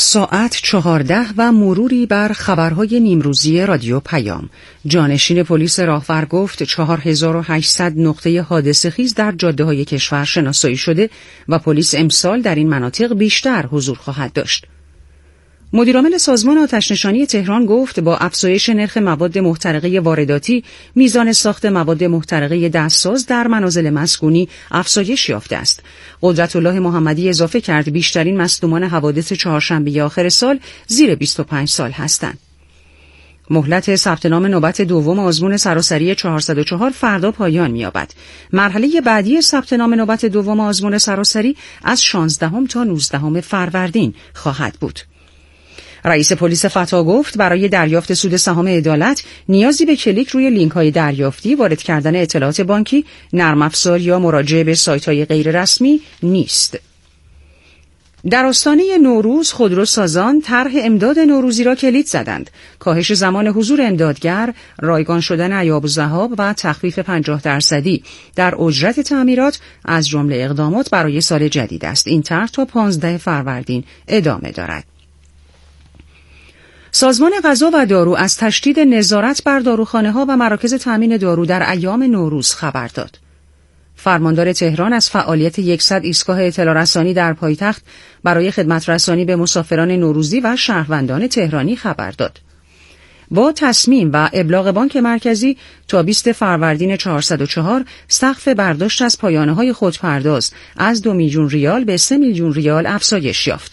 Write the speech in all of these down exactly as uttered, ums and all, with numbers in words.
ساعت چهارده و مروری بر خبرهای نیمروزی رادیو پیام. جانشین پلیس راهور گفت چهار هزار و هشتصد نقطه حادثه خیز در جاده‌های کشور شناسایی شده و پلیس امسال در این مناطق بیشتر حضور خواهد داشت. مدیرعامل سازمان آتش‌نشانی تهران گفت با افزایش نرخ مواد محترقه وارداتی، میزان ساخت مواد محترقه دستساز در منازل مسکونی افزایش یافته است. قدرت الله محمدی اضافه کرد بیشترین مصدومان حوادث چهارشنبه آخر سال زیر بیست و پنج سال هستند. مهلت ثبت نام نوبت دوم آزمون سراسری چهارصد و چهار فردا پایان می‌یابد. مرحله بعدی ثبت نام نوبت دوم آزمون سراسری از شانزدهم تا نوزدهم فروردین خواهد بود. رئیس پلیس فتا گفت برای دریافت سود سهام عدالت نیازی به کلیک روی لینک‌های دریافتی، وارد کردن اطلاعات بانکی، نرم افزار یا مراجعه به سایت‌های غیر رسمی نیست. در آستانه نوروز خودروسازان طرح امداد نوروزی را کلید زدند. کاهش زمان حضور امدادگر، رایگان شدن ایاب و ذهاب و تخفیف پنجاه درصدی در اجرت تعمیرات از جمله اقدامات برای سال جدید است. این طرح تا پانزدهم فروردین ادامه دارد. سازمان غذا و دارو از تشدید نظارت بر داروخانه‌ها و مراکز تامین دارو در ایام نوروز خبر داد. فرماندار تهران از فعالیت صد ایستگاه اطلاع رسانی در پایتخت برای خدمت رسانی به مسافران نوروزی و شهروندان تهرانی خبر داد. با تصمیم و ابلاغ بانک مرکزی تا بیست فروردین چهارصد و چهار سقف برداشت از پایانه‌های خودپرداز از دو میلیون ریال به سه میلیون ریال افزایش یافت.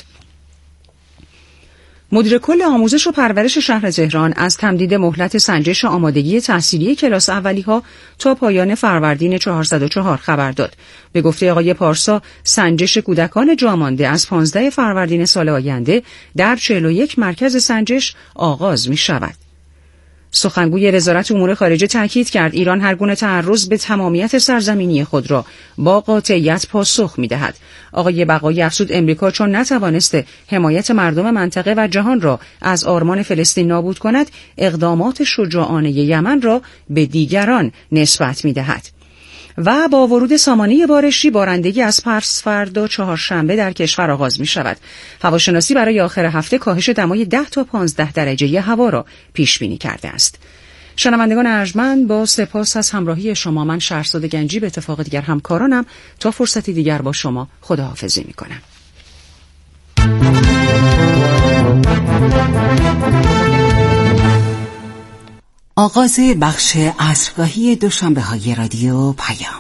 مدیر کل آموزش و پرورش شهر تهران از تمدید مهلت سنجش آمادگی تحصیلی کلاس اولی‌ها تا پایان فروردین چهارصد و چهار خبر داد. به گفته آقای پارسا، سنجش کودکان جامانده از پانزدهم فروردین سال آینده در چهل و یک مرکز سنجش آغاز می شود. سخنگوی وزارت امور خارجه تاکید کرد ایران هر گونه تعرض به تمامیت سرزمینی خود را با قاطعیت پاسخ می‌دهد. آقای بقایی افزود امریکا چون نتوانسته حمایت مردم منطقه و جهان را از آرمان فلسطین نابود کند، اقدامات شجاعانه یمن را به دیگران نسبت می‌دهد. و با ورود سامانه بارشی بارندگی از پس فردا چهارشنبه در کشور آغاز می شود. هواشناسی برای آخر هفته کاهش دمای ده تا پانزده درجه هوا را پیش بینی کرده است. شنوندگان ارجمند، با سپاس از همراهی شما، من شهرزاد گنجی به اتفاق دیگر همکارانم تا فرصتی دیگر با شما خداحافظی می کنم. آغاز بخش عصرگاهی دوشنبه های رادیو پیام.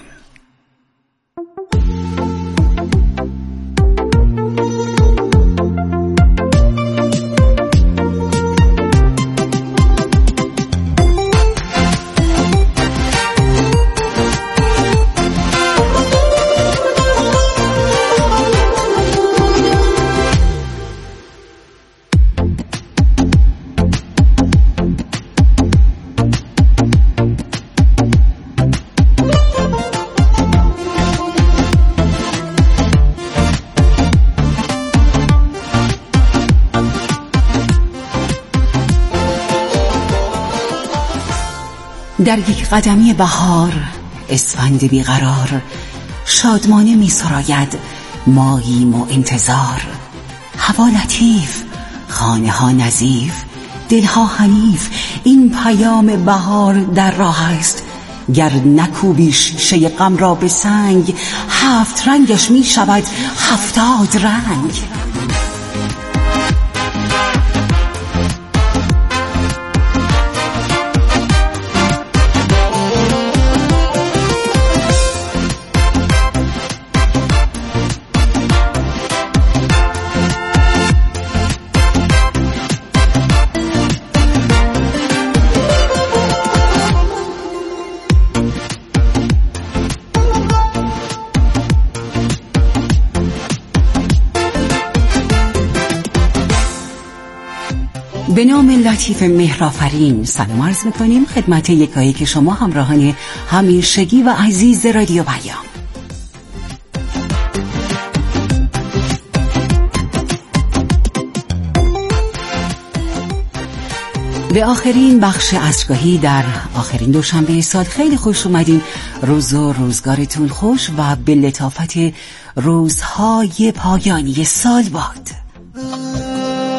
در یک قدمی بهار، اسفند بیقرار، شادمانه می سراید ماییم و انتظار. هوا لطیف، خانه ها نظیف، دلها حنیف. این پیام بهار در راه است. گر نکوبی شیشه غم را به سنگ، هفت رنگش می شود هفتاد رنگ. به نام لطیف مهرآفرین سلام عرض می‌کنیم خدمت یکایی که شما همراهان همیشگی و عزیز رادیو پیام. به آخرین بخش عصرگاهی در آخرین دوشنبه سال خیلی خوش اومدین. روز و روزگارتون خوش و به لطافت روزهای پایانی سال باد.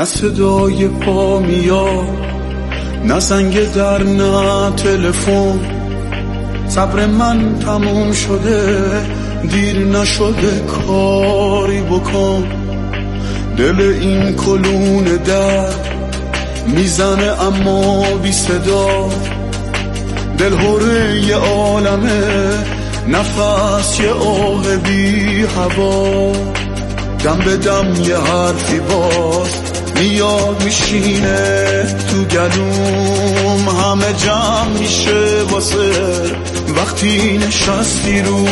نه صدای پا میاد، نه زنگ در نه تلفن. صبر من تموم شده، دیر نشده کاری بکن. دل این کلون درد میزنه اما بی صدا. دل هره یه عالمه، نفس یه آه بی هوا. دم به دم یه حرفی باز میاد میشینه تو گلوم. همه جمع میشه واسه وقتی نشستی رو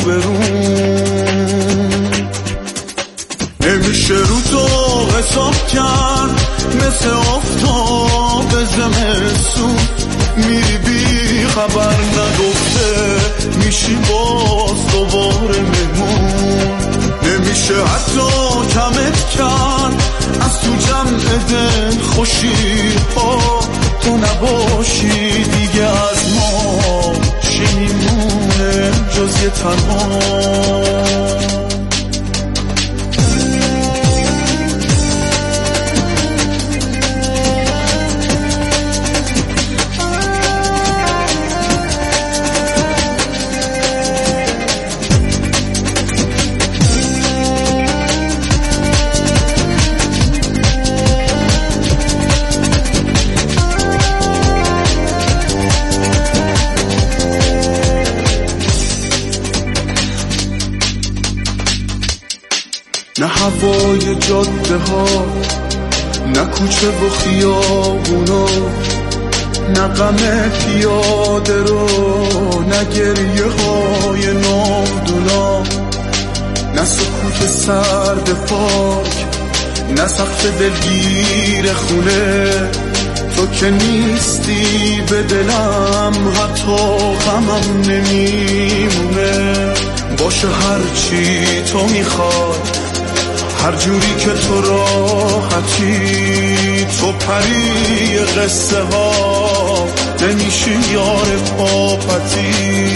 بروم. نمیشه رو تو حساب کرد، مثل آفتاب زمستون. میری بی خبر نگفته، میشی باز دوباره مهمون. نمیشه حتی کمت کرد از تو جمع دل خوشی ها. تو نباشی دیگه از ما چی میمونه جز یه تنها. نه هوای جاده ها، نه کوچه و خیابونا، نه غم پیاده رو، نه گریه های نامدونا. نه سکوت سرد پاک، نه سقف دلگیر خونه. تو که نیستی به دلم حتی غمم نمیمونه. باشه هرچی تو میخوای، هر جوری که تو راحتی. تو پری قصه ها، نمیشی یار پاپتی.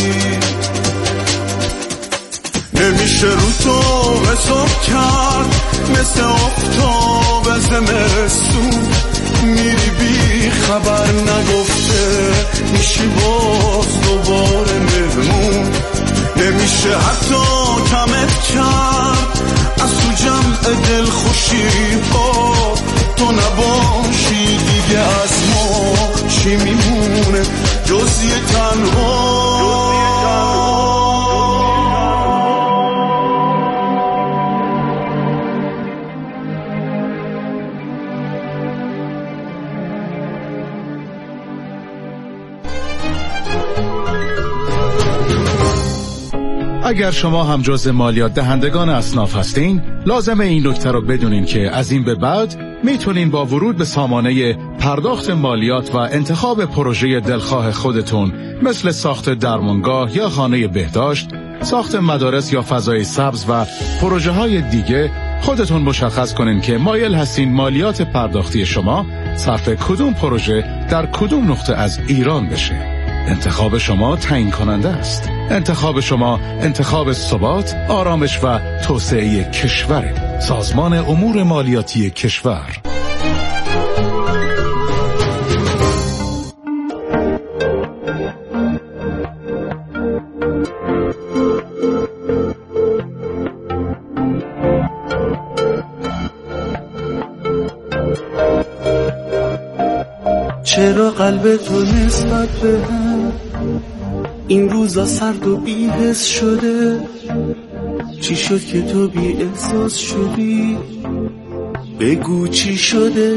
نمیشه رو تو حساب کرد، مثل آفتاب زمستون. میری بی خبر نگفته، میشی باز دوباره مهمون. نمیشه حتی کمت کرد از تو جمع دل خوشی ها. تو نباشی دیگه از ما چی میمونه جز یه تنها. اگر شما هم جز مالیات دهندگان اصناف هستین، لازمه این نکته رو بدونین که از این به بعد میتونین با ورود به سامانه پرداخت مالیات و انتخاب پروژه دلخواه خودتون مثل ساخت درمانگاه یا خانه بهداشت، ساخت مدارس یا فضای سبز و پروژه های دیگه خودتون مشخص کنین که مایل هستین مالیات پرداختی شما صرف کدوم پروژه در کدوم نقطه از ایران بشه. انتخاب شما تعیین کننده است. انتخاب شما انتخاب ثبات، آرامش و توسعه کشور. سازمان امور مالیاتی کشور. چرا قلب تو نسبت به هم این روزا سرد و بی حس شده؟ چی شد که تو بی احساس شدی؟ بگو چی شده؟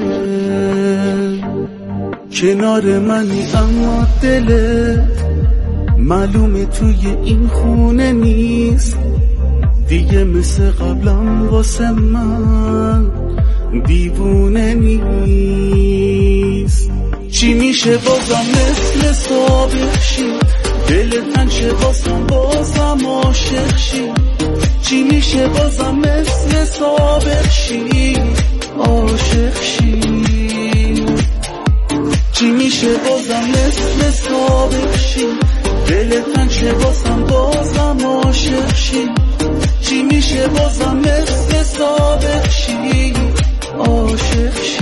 کنار منی اما دلت معلومه توی این خونه نیست دیگه، مثل قبلم واسه من دیوونه نیست. چی میشه بازم مثل سابق شی؟ دلت تنشه بازم بازم عاشق شی؟ چی میشه بازم مثل سابق شی؟ عاشق شی؟ چی میشه بازم مثل سابق شی؟ دلت تنشه بازم بازم عاشق شی؟ چی میشه بازم مثل سابق شی؟ عاشق شی؟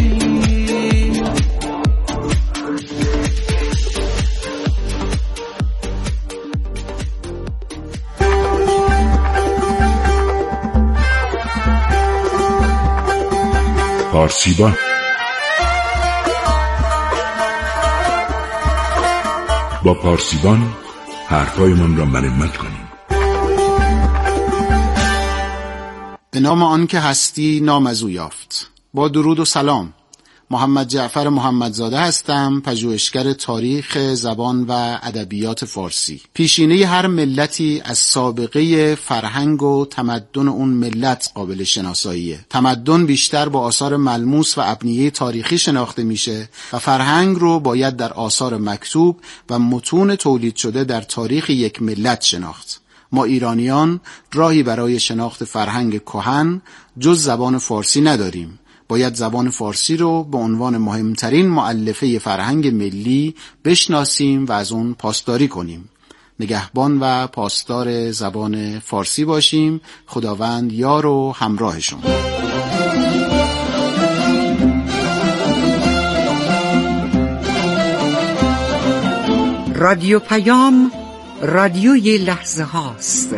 پارسیبان. با پارسیبان حرفایمان را مرمت کنیم. به نام آن که هستی نام از او یافت. با درود و سلام، محمد جعفر محمدزاده هستم، پژوهشگر تاریخ زبان و ادبیات فارسی. پیشینه هر ملتی از سابقه فرهنگ و تمدن اون ملت قابل شناساییه. تمدن بیشتر با آثار ملموس و ابنیه تاریخی شناخته میشه و فرهنگ رو باید در آثار مکتوب و متون تولید شده در تاریخ یک ملت شناخت. ما ایرانیان راهی برای شناخت فرهنگ کهن جز زبان فارسی نداریم. باید زبان فارسی رو به عنوان مهمترین مؤلفه فرهنگ ملی بشناسیم و از اون پاسداری کنیم. نگهبان و پاسدار زبان فارسی باشیم. خداوند یار و همراهشون. رادیو پیام، رادیوی لحظه هاست.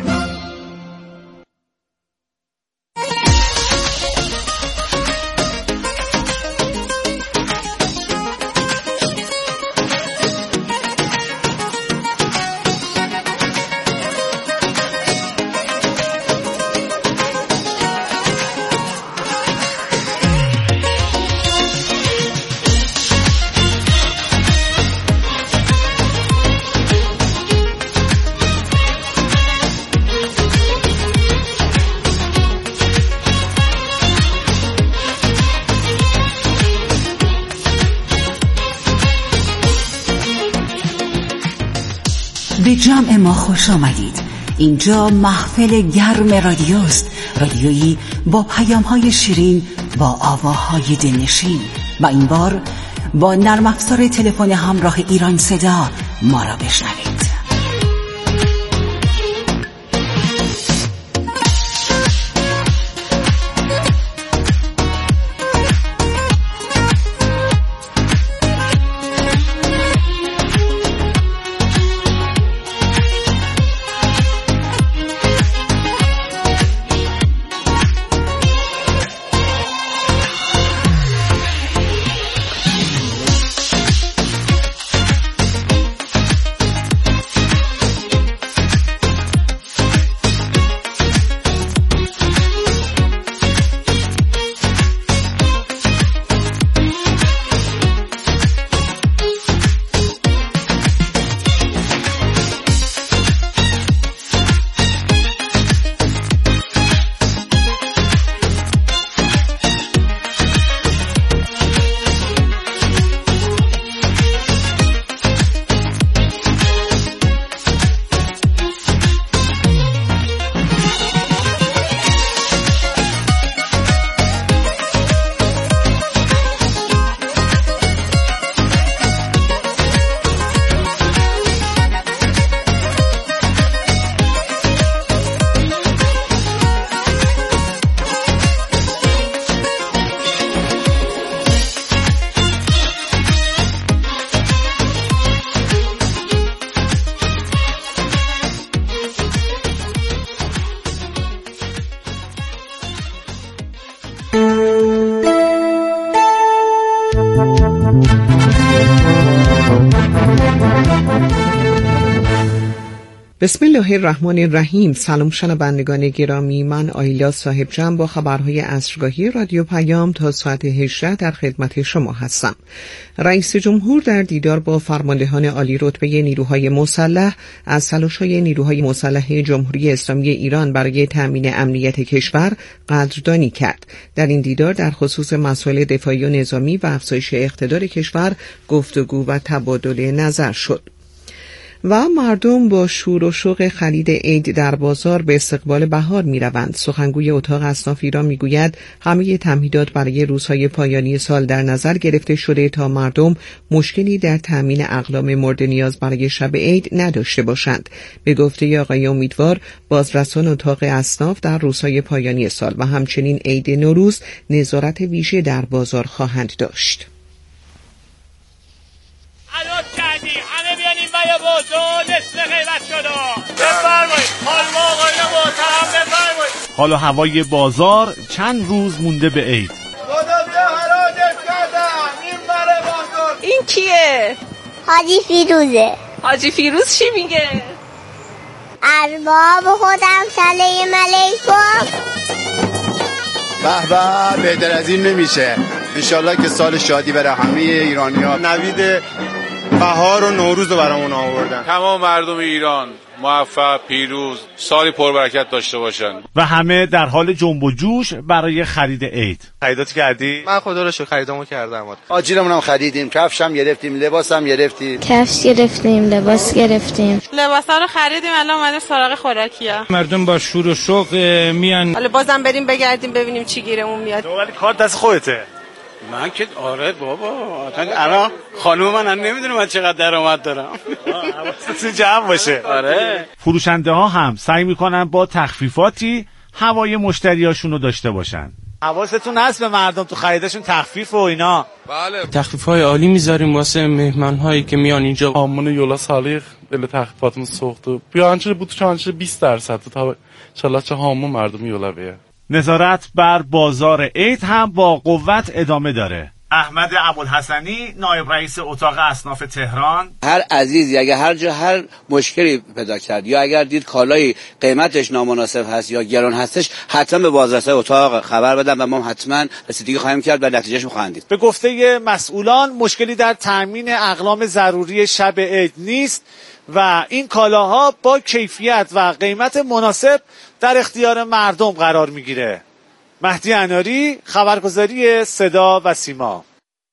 به جمع ما خوش آمدید. اینجا محفل گرم رادیوست، رادیویی با پیام‌های شیرین، با آواهای دلنشین و این بار با نرم افزار تلفن همراه ایران صدا ما را بشنوید. بسم الله الرحمن الرحیم. سلام شنوندگان گرامی، من آیلا صاحب جمع با خبرهای عصرگاهی رادیو پیام تا ساعت هجده در خدمت شما هستم. رئیس جمهور در دیدار با فرماندهان عالی رتبه نیروهای مسلح از تلاش‌های نیروهای مسلح جمهوری اسلامی ایران برای تأمین امنیت کشور قدردانی کرد. در این دیدار در خصوص مسائل دفاعی و نظامی و افزایش اقتدار کشور گفتگو و تبادل نظر شد. و مردم با شور و شوق خرید عید در بازار به استقبال بهار می روند. سخنگوی اتاق اصناف ایران می گوید همه تمهیدات برای روزهای پایانی سال در نظر گرفته شده تا مردم مشکلی در تأمین اقلام مورد نیاز برای شب عید نداشته باشند. به گفته آقای امیدوار، بازرسان اتاق اصناف در روزهای پایانی سال و همچنین عید نوروز نظارت ویژه در بازار خواهند داشت. یا بازار نصف قیمت شده. بفرمایید. حال آقایان محترم بفرمایید. حال و هوای بازار چند روز مونده به عید. میگه؟ حاجی فیروزه. حاجی فیروز چی میگه؟ ارباب خودم سلام علیکم. به به، بهتر از این نمیشه. انشالله که سال شادی برای همه ایرانی ها. نوید بهار و نوروز رو برامون آوردن. تمام مردم ایران موفق، پیروز، سالی پربرکت داشته باشن و همه در حال جنب و جوش برای خرید عید. خریدات کردی؟ من خدا رو شکر خریدامو کردم. آجیلمون هم خریدیم، کفش هم گرفتیم، لباس هم گرفتیم. کفش گرفتیم، لباس گرفتیم. لباسا رو خریدیم، الان اومدیم سراغ خوراکیا. مردم با شور و شوق میان. حالا بازم بریم بگردیم ببینیم چی گیرمون میاد. ولی کار دست خودته. من که آره بابا، الان خانم من هم نمیدونه من چقدر درآمد دارم. حواستون جمع باشه. آره. فروشنده ها هم سعی میکنن با تخفیفاتی هوای مشتریاشون رو داشته باشن. حواستون هست به مردم تو خریدشون تخفیف و اینا؟ بله. تخفیف‌های عالی میذاریم واسه مهمان‌هایی که میان اینجا. آمون یولا سالیق بله تخفیفاتمون سوخت و بیانچه بود چانچه بیست درصد تا چلا چه همون مردم یولا بیه. نظارت بر بازار عید هم با قوت ادامه داره. احمد ابوالحسنی، نایب رئیس اتاق اصناف تهران: هر عزیزی اگر هر جا هر مشکلی پیدا کرد یا اگر دید کالای قیمتش نامناسب هست یا گران هستش، حتما به بازرسای اتاق خبر بدن و ما حتما رسیدگی خواهیم کرد و نتیجهش می‌خواهیم دید. به گفته مسئولان مشکلی در تامین اقلام ضروری شب عید نیست و این کالاها با کیفیت و قیمت مناسب در اختیار مردم قرار میگیره. مهدی اناری، خبرگزاری صدا و سیما.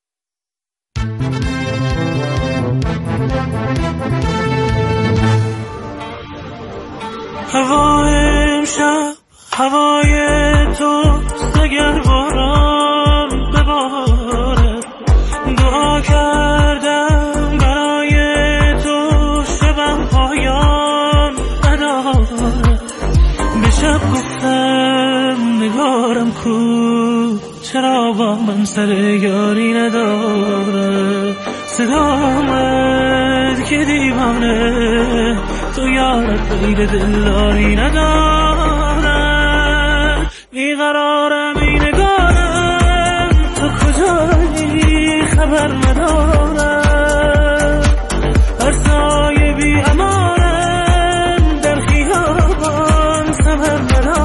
هوای امشب هوای تو دگر باران بباره، دعا کردم برای تو شبم پایان نداره. به شب گفتم نگارم کو، چرا با من سر یاری نداره. صدا آمد که دیوانه تو یارت غیر دلداری نداره. بیقرارم این نگارم تو کجایی خبر ندارم. هر سایه بی امانم در خیابان سمر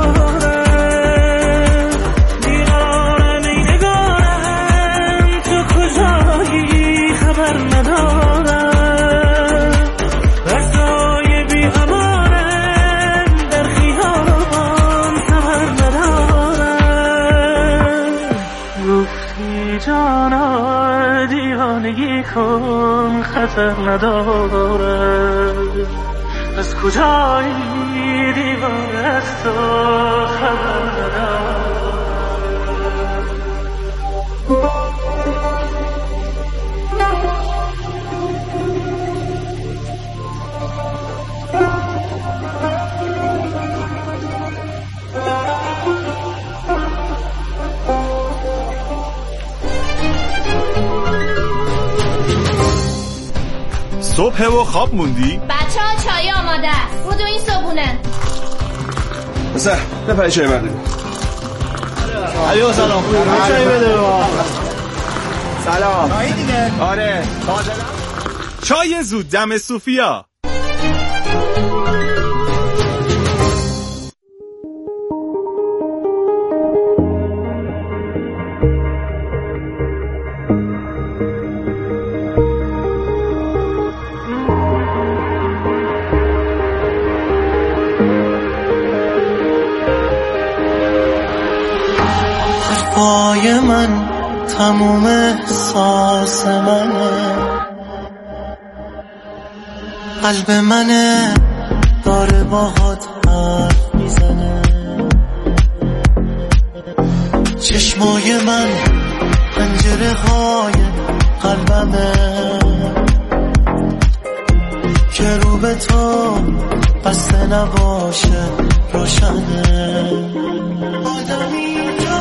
ندارم. بیقرارم این نگارم تو کجایی خبر ندارم. هر سایه بی امانم در خیابان سمر ندارم. گفتی جانا دیوانگی کن خطر ندارم. از کجایی دیوانه از تو خبر ندارم. صبح و خواب موندی؟ بچه ها چای آماده است. بودو این صبونه بسه بپری چای بده. علیو سلام. چای بده. سلام. چای دیگه. آره. چای زود دم صوفیا. پای من تموم احساس منه، قلب منه داره باهات حرف میزنه. چشمای من پنجره های قلبمه که رو به تو بسته نباشه روشنه. آدمی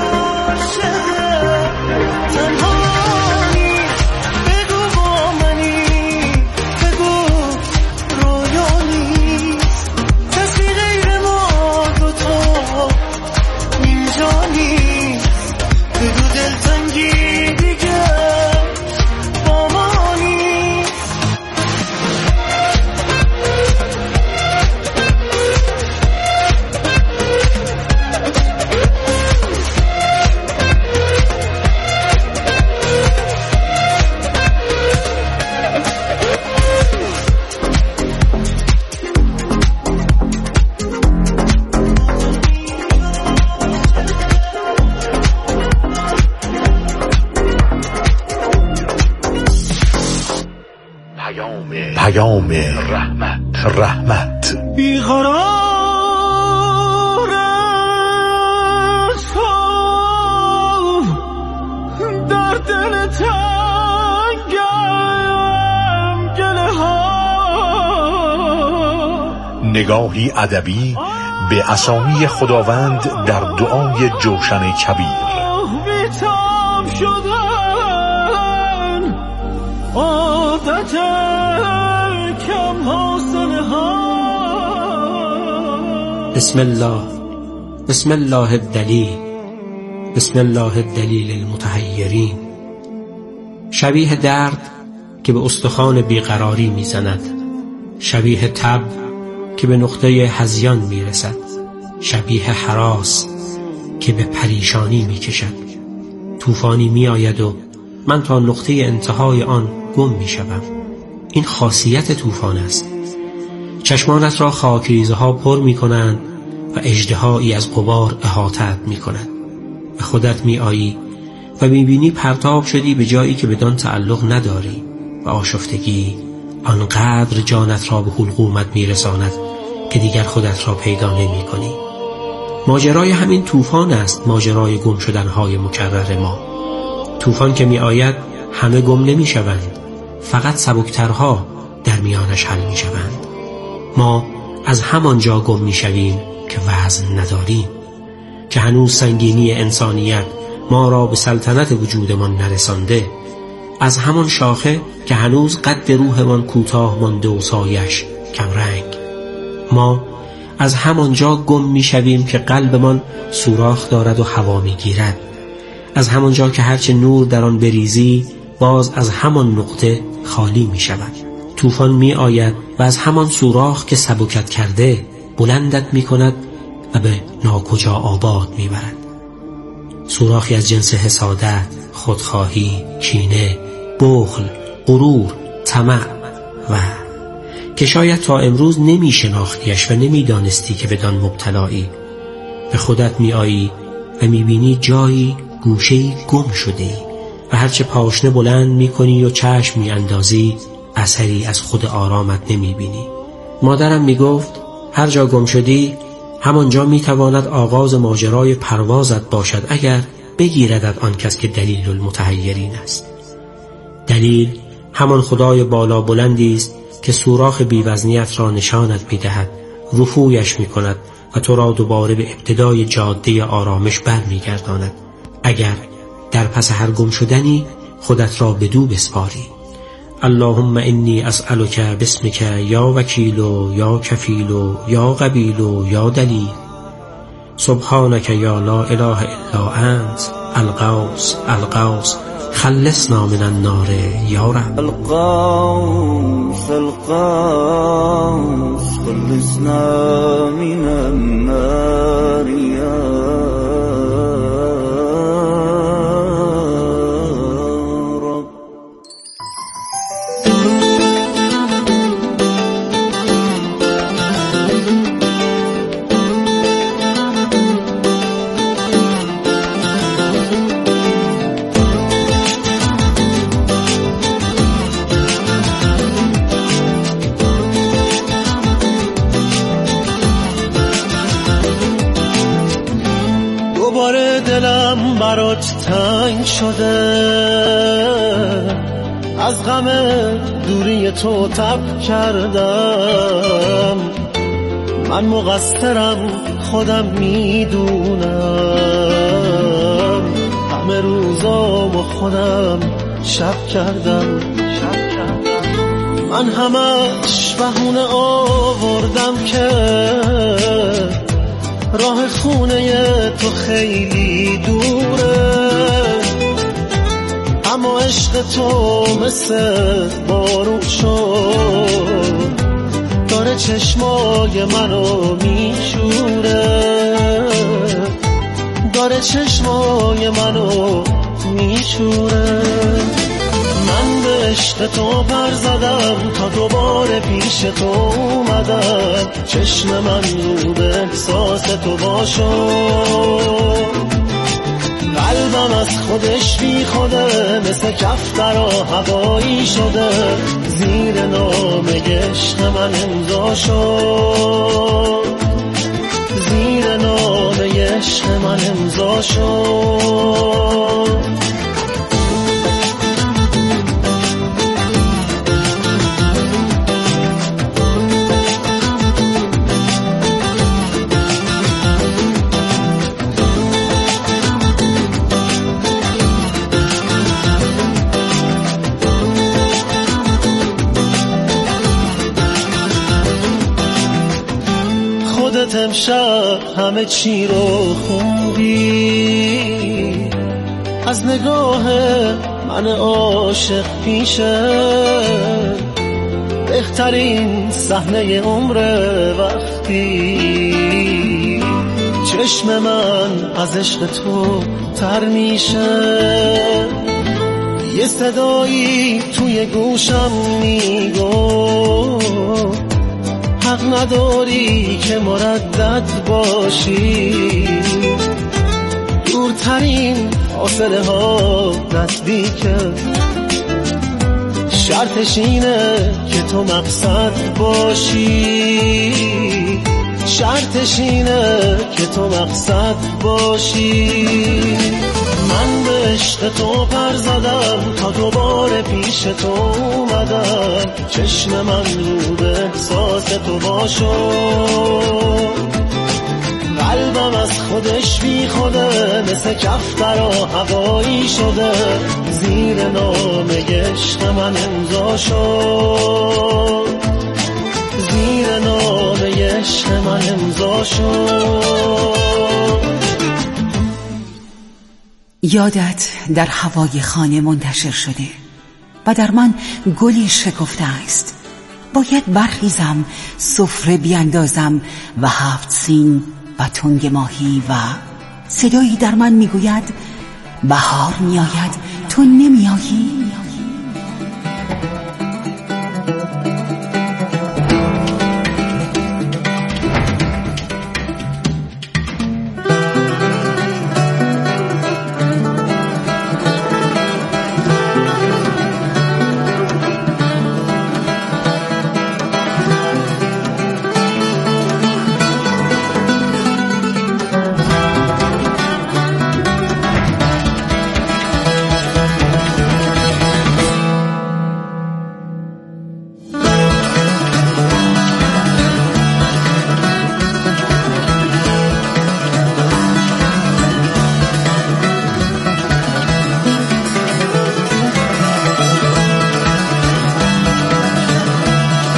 تنهایی بگو با منی، بگو رویا نیست، کسی غیر ما دوتا اینجا نیست. بگو دلتنگی دیگه با ما نیست. پیام رحمت رحمت بیقرار است در دل تنگم گله ها. نگاهی ادبی به اسامی خداوند در دعای جوشن کبیر. بی‌تاب شدن عادت کم حاصله ها. بسم الله بسم الله الدلیل بسم الله الدلیل المتحیرین. شبیه درد که به استخوان بیقراری میزند، شبیه تب که به نقطه هذیان میرسد، شبیه هراس که به پریشانی میکشد. طوفانی میآید و من تا نقطه انتهای آن گم میشوم. این خاصیت طوفان است. چشمانت را خاکریزها پر میکنند و اژدهایی از غبار احاطه‌ات میکند. به خودت میآیی و میبینی پرتاب شدی به جایی که بدان تعلق نداری و آشفتگی آنقدر جانت را به حلقومت میرساند که دیگر خودت را پیدا نمی کنی. ماجرای همین طوفان است، ماجرای گم شدنهای مکرر ما. طوفان که می آید همه گم نمی شوند، فقط سبکترها در میانش حل می شوند. ما از همانجا گم می شویم که وزن نداریم، که هنوز سنگینی انسانیت ما را به سلطنت وجودمان نرسانده، از همان شاخه که هنوز قد روحمان کوتاه مانده و سایش کم رنگ. ما از همانجا گم می شویم که قلبمان سوراخ دارد و هوا می گیرد، از همانجا که هرچه نور در آن بریزی باز از همان نقطه خالی می شود. طوفان می آید و از همان سوراخ که سبکت کرده بلندت می کند و به ناکجا آباد می برد. سوراخی از جنس حسادت، خودخواهی، کینه، بخل، غرور، طمع و که شاید تا امروز نمی شناختیش و نمی دانستی که بدان مبتلایی. به خودت می آیی و می بینی جایی گوشه‌ای گم شدی و هرچه پاشنه بلند می کنی و چشم می اندازی اثری از خود آرامت نمی بینی. مادرم می گفت هر جا گم شدی همانجا می تواند آغاز ماجرای پروازت باشد اگر بگیردت آن کس که دلیل المتحیرین است. دلیل همان خدای بالا بلندی است که سوراخ بیوزنیت را نشانت می دهد، رفویش می کند و تو را دوباره به ابتدای جاده آرامش بر می گرداند اگر در پس هر گم شدنی خودت را بدو بسپاری. اللهم انی اسألک باسمک یا وکیل یا کفیل یا قبیل یا دلیل، سبحانک یا لا اله الا انت الغوث الغوث خلصنا من النار یا رب. الغوث الغوث خلصنا من النار یا رب. دلم برات تنگ شده، از غم دوری تو تب کردم. من مقصرم خودم میدونم، همه روزامو خودم شب کردم. من همش بهونه آوردم که راه خونه تو خیلی دوره، اما عشق تو مثل بارون شد، داره چشمای منو میشوره، داره چشمای منو میشوره. من به عشق تو پر زدم تا دوباره پیش تو اومدم، چشم من رو به احساس تو باشو، قلبم از خودش بی خوده، مثل کفتر و هوایی شده، زیر نامه عشق من امضا شد، زیر نامه عشق من امضا شد. خودت امشب همه چی رو خوندی، از نگاه من عاشق پیشه، بهترین صحنه عمر وقتی چشم من از عشق تو تر میشه. یه صدایی توی گوشم میگو حق نداری که مردد باشی، دورترین فاصله ها نزدیکه، شرطش اینه که تو مقصد باشی، شرطش اینه که تو مقصد باشی. من به عشق تو پر زدم تا دوباره پیش تو اومدم، چشم من رو به احساس تو باشو، قلبم از خودش بی خوده، مثل کفتر و هوایی شده، زیر نامه عشق من امضا شد، زیر نامه عشق من امضا شد. یادت در هوای خانه منتشر شده و در من گلی شکفته است. باید برخیزم، سفره بیندازم و هفت سین و تنگ ماهی و صدایی در من میگوید بهار میآید تو نمیایی.